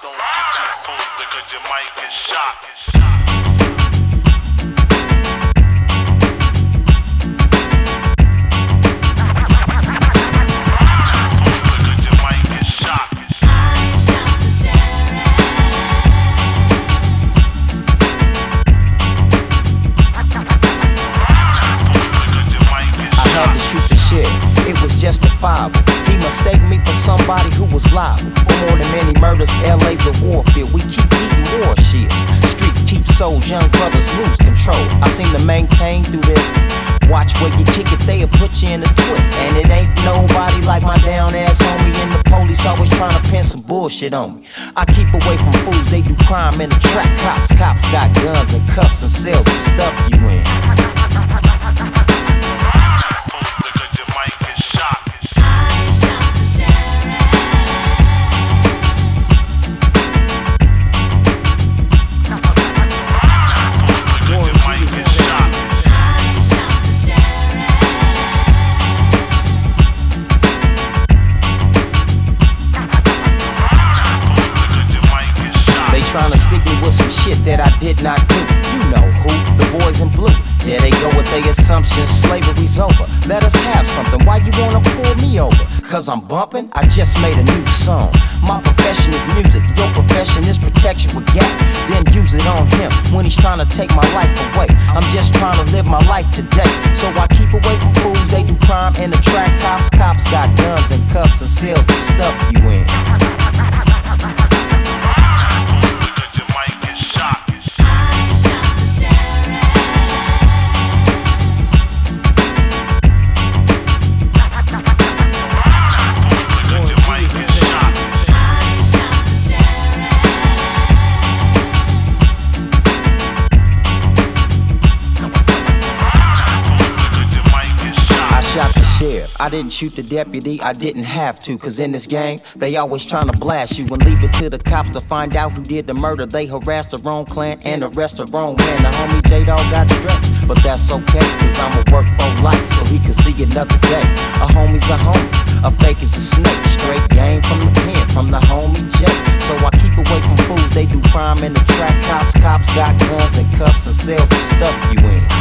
Don't get too close because you might get shot. It was justifiable. He mistaken me for somebody who was liable. For more than many murders, LA's a warfield. We keep eating war shields. Streets keep souls, young brothers lose control. I seem to maintain through this. Watch where you kick it, they'll put you in a twist. And it ain't nobody like my down ass homie. And the police always trying to pin some bullshit on me. I keep away from fools, they do crime in the track. Cops got guns and cuffs and cells to stuff you in. Trying to stick me with some shit that I did not do. You know who, the boys in blue. There they go with their assumptions, slavery's over. Let us have something, why you wanna pull me over? Cause I'm bumping, I just made a new song. My profession is music, your profession is protection with gas. Then use it on him when he's trying to take my life away. I'm just trying to live my life today. So I keep away from fools, they do crime in the track. Cops got guns and cuffs and cells to stuff you in. I didn't shoot the deputy, I didn't have to. Cause in this game, they always trying to blast you and leave it to the cops to find out who did the murder. They harassed the wrong clan and arrest the wrong man. The homie J-Dog got stretched, but that's okay. Cause I'ma work for life so he can see another day. A homie's a homie, a fake is a snake. Straight game from the pen, from the homie J. So I keep away from fools, they do crime in the track. Cops got guns and cuffs and cells to stuff you in.